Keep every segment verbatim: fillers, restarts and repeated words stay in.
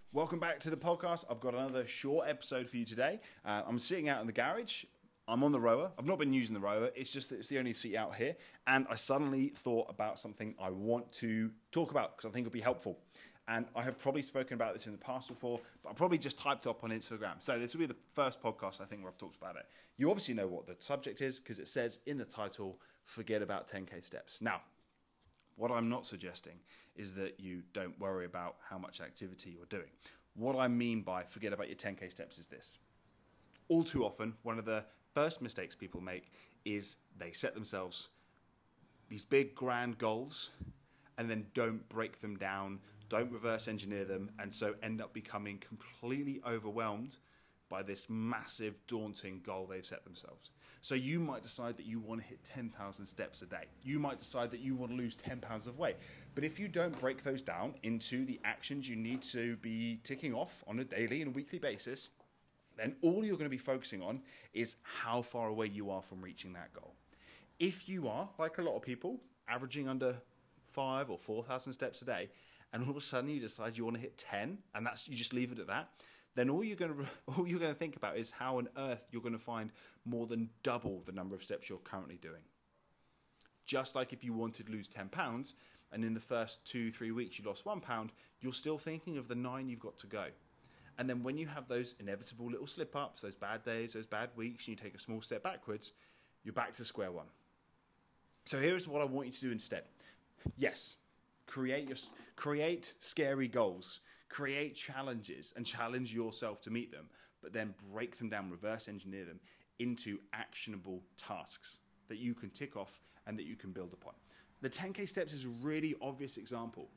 Welcome back to the podcast. I've got another short episode for you today. Uh, I'm sitting out in the garage. I'm on the rower. I've not been using the rower. It's just that it's the only seat out here. And I suddenly thought about something I want to talk about because I think it'll be helpful. And I have probably spoken about this in the past before, but I probably just typed up on Instagram. So this will be the first podcast, I think, where I've talked about it. You obviously know what the subject is because it says in the title, forget about ten K steps. Now, what I'm not suggesting is that you don't worry about how much activity you're doing. What I mean by forget about your ten K steps is this. All too often, one of the first mistakes people make is they set themselves these big, grand goals and then don't break them down, don't reverse engineer them, and so end up becoming completely overwhelmed by this massive, daunting goal they've set themselves. So you might decide that you want to hit ten thousand steps a day. You might decide that you want to lose ten pounds of weight. But if you don't break those down into the actions you need to be ticking off on a daily and weekly basis, then all you're going to be focusing on is how far away you are from reaching that goal. If you are, like a lot of people, averaging under five or four thousand steps a day, and all of a sudden you decide you want to hit ten, and that's you just leave it at that, then all you're going to all you're going to think about is how on earth you're going to find more than double the number of steps you're currently doing. Just like if you wanted to lose ten pounds, and in the first two, three weeks you lost one pound, you're still thinking of the nine you've got to go. And then when you have those inevitable little slip-ups, those bad days, those bad weeks, and you take a small step backwards, you're back to square one. So here's what I want you to do instead. Yes, create your create scary goals, create challenges, and challenge yourself to meet them, but then break them down, reverse engineer them into actionable tasks that you can tick off and that you can build upon. The ten K steps is a really obvious example.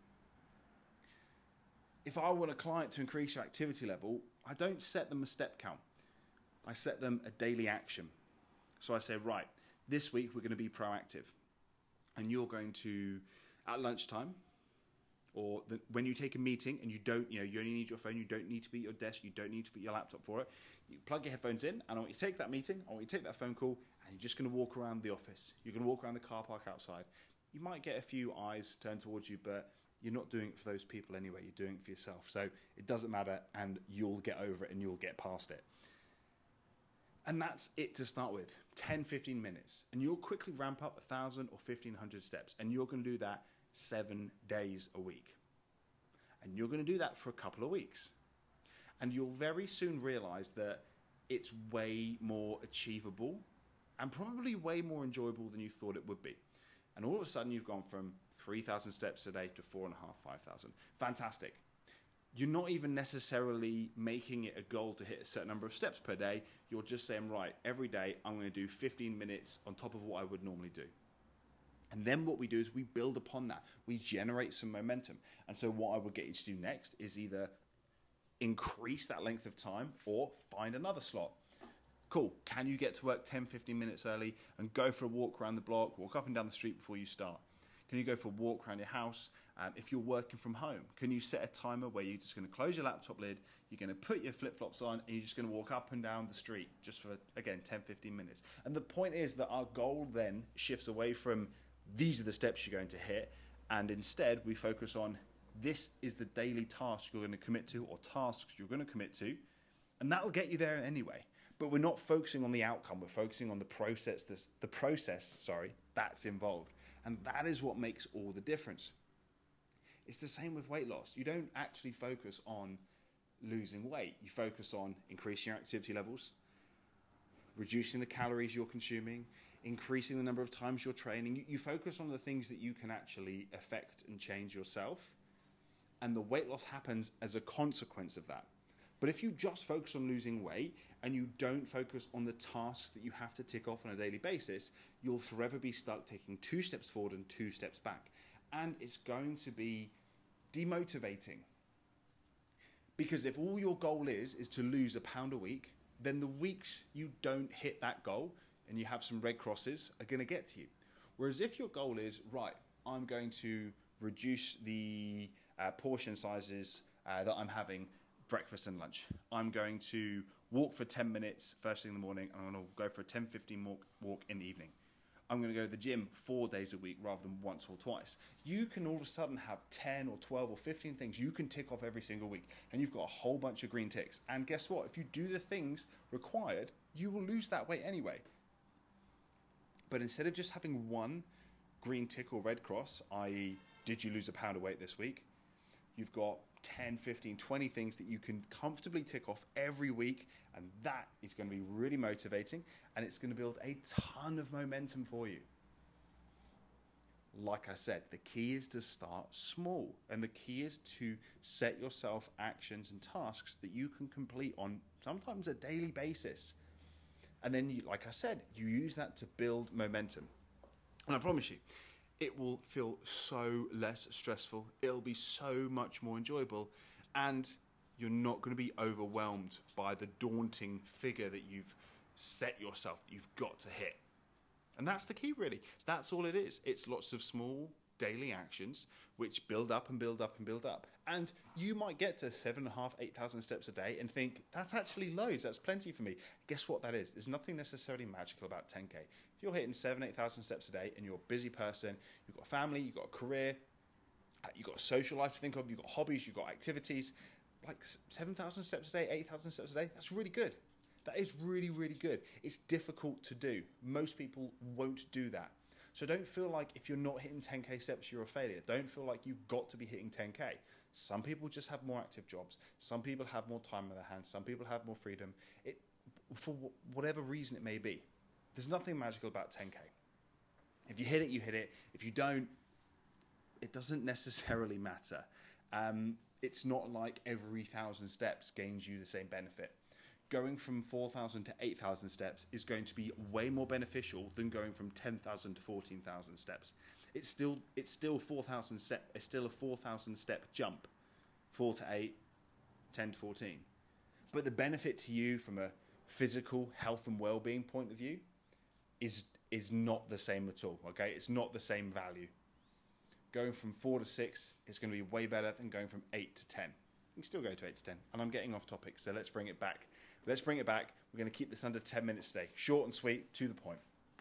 If I want a client to increase your activity level, I don't set them a step count. I set them a daily action. So I say, right, this week we're going to be proactive. And you're going to, at lunchtime, or the, when you take a meeting and you don't, you know, you only need your phone, you don't need to be at your desk, you don't need to be at your laptop for it. You plug your headphones in, and I want you to take that meeting, I want you to take that phone call, and you're just going to walk around the office. You're going to walk around the car park outside. You might get a few eyes turned towards you, but you're not doing it for those people anyway. You're doing it for yourself. So it doesn't matter, and you'll get over it and you'll get past it. And that's it to start with, ten, fifteen minutes. And you'll quickly ramp up one thousand or fifteen hundred steps. And you're going to do that seven days a week. And you're going to do that for a couple of weeks. And you'll very soon realize that it's way more achievable and probably way more enjoyable than you thought it would be. And all of a sudden, you've gone from three thousand steps a day to four and a half, five thousand. Fantastic. You're not even necessarily making it a goal to hit a certain number of steps per day. You're just saying, right, every day I'm going to do fifteen minutes on top of what I would normally do. And then what we do is we build upon that. We generate some momentum. And so what I would get you to do next is either increase that length of time or find another slot. Cool. Can you get to work ten, fifteen minutes early and go for a walk around the block, walk up and down the street before you start? Can you go for a walk around your house? Um, if you're working from home, can you set a timer where you're just going to close your laptop lid, you're going to put your flip-flops on, and you're just going to walk up and down the street just for, again, ten, fifteen minutes? And the point is that our goal then shifts away from these are the steps you're going to hit, and instead we focus on this is the daily task you're going to commit to or tasks you're going to commit to, and that will get you there anyway. But we're not focusing on the outcome. We're focusing on the process, this, the process, sorry, that's involved. And that is what makes all the difference. It's the same with weight loss. You don't actually focus on losing weight. You focus on increasing your activity levels, reducing the calories you're consuming, increasing the number of times you're training. You, you focus on the things that you can actually affect and change yourself. And the weight loss happens as a consequence of that. But if you just focus on losing weight and you don't focus on the tasks that you have to tick off on a daily basis, you'll forever be stuck taking two steps forward and two steps back. And it's going to be demotivating. Because if all your goal is, is to lose a pound a week, then the weeks you don't hit that goal and you have some red crosses are going to get to you. Whereas if your goal is, right, I'm going to reduce the uh, portion sizes uh, that I'm having breakfast and lunch. I'm going to walk for ten minutes first thing in the morning, and I'm going to go for a ten, fifteen walk, walk in the evening. I'm going to go to the gym four days a week rather than once or twice. You can all of a sudden have ten or twelve or fifteen things you can tick off every single week, and you've got a whole bunch of green ticks. And guess what? If you do the things required, you will lose that weight anyway. But instead of just having one green tick or red cross, that is, did you lose a pound of weight this week? You've got ten, fifteen, twenty things that you can comfortably tick off every week, and that is going to be really motivating, and it's going to build a ton of momentum for you. Like I said, the key is to start small, and the key is to set yourself actions and tasks that you can complete on sometimes a daily basis. And then, you, like I said, you use that to build momentum. And I promise you, it will feel so less stressful. It'll be so much more enjoyable. And you're not going to be overwhelmed by the daunting figure that you've set yourself, that you've got to hit. And that's the key, really. That's all it is. It's lots of small daily actions which build up and build up and build up. And you might get to seven and a half, eight thousand steps a day and think, that's actually loads, that's plenty for me. Guess what that is? There's nothing necessarily magical about ten K. If you're hitting seven, eight thousand steps a day and you're a busy person, you've got a family, you've got a career, you've got a social life to think of, you've got hobbies, you've got activities, like seven thousand steps a day, eight thousand steps a day, that's really good. That is really, really good. It's difficult to do. Most people won't do that. So don't feel like if you're not hitting ten K steps, you're a failure. Don't feel like you've got to be hitting ten K. Some people just have more active jobs. Some people have more time on their hands. Some people have more freedom. It, for whatever reason it may be. There's nothing magical about ten K. If you hit it, you hit it. If you don't, it doesn't necessarily matter. Um, it's not like every thousand steps gains you the same benefit. Going from four thousand to eight thousand steps is going to be way more beneficial than going from ten thousand to fourteen thousand steps. It's still it's still four thousand step. It's still a four thousand step jump, four to eight, ten to fourteen. But the benefit to you from a physical health and well-being point of view is is not the same at all. Okay, it's not the same value. Going from four to six is going to be way better than going from eight to ten. You can still go to eight to ten, and I'm getting off topic, so let's bring it back. Let's bring it back. We're going to keep this under ten minutes today. Short and sweet, to the point.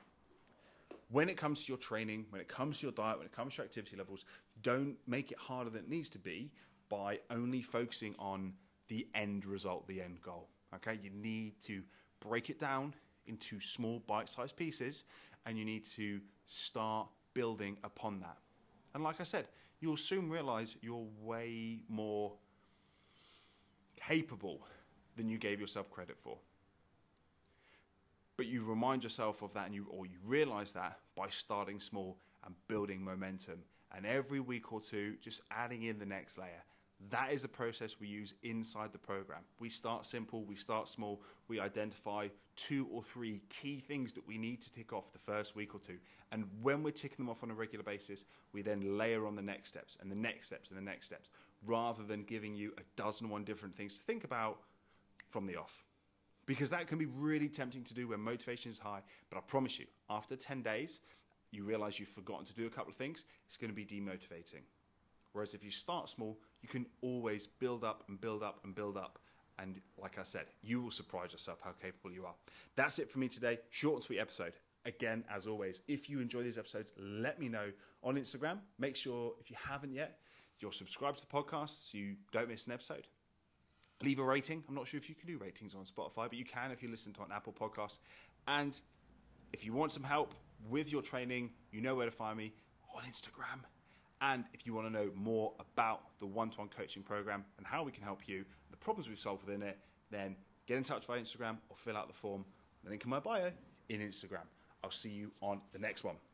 When it comes to your training, when it comes to your diet, when it comes to your activity levels, don't make it harder than it needs to be by only focusing on the end result, the end goal. Okay? You need to break it down into small bite-sized pieces, and you need to start building upon that. And like I said, you'll soon realize you're way more capable than you gave yourself credit for. But you remind yourself of that, and you or you realize that by starting small and building momentum, and every week or two just adding in the next layer. That is the process we use inside the program. We start simple, we start small, we identify two or three key things that we need to tick off the first week or two. And when we're ticking them off on a regular basis, we then layer on the next steps and the next steps and the next steps, rather than giving you a dozen and one different things to think about from the off. Because that can be really tempting to do when motivation is high. But I promise you, after ten days, you realize you've forgotten to do a couple of things, it's going to be demotivating. Whereas if you start small, you can always build up and build up and build up. And like I said, you will surprise yourself how capable you are. That's it for me today. Short and sweet episode. Again, as always, if you enjoy these episodes, let me know on Instagram. Make sure, if you haven't yet, you're subscribed to the podcast so you don't miss an episode. Leave a rating. I'm not sure if you can do ratings on Spotify, but you can if you listen to an Apple podcast. And if you want some help with your training, you know where to find me on Instagram. And if you want to know more about the one-to-one coaching program and how we can help you, the problems we've solved within it, then get in touch via Instagram or fill out the form, the link in my bio in Instagram. I'll see you on the next one.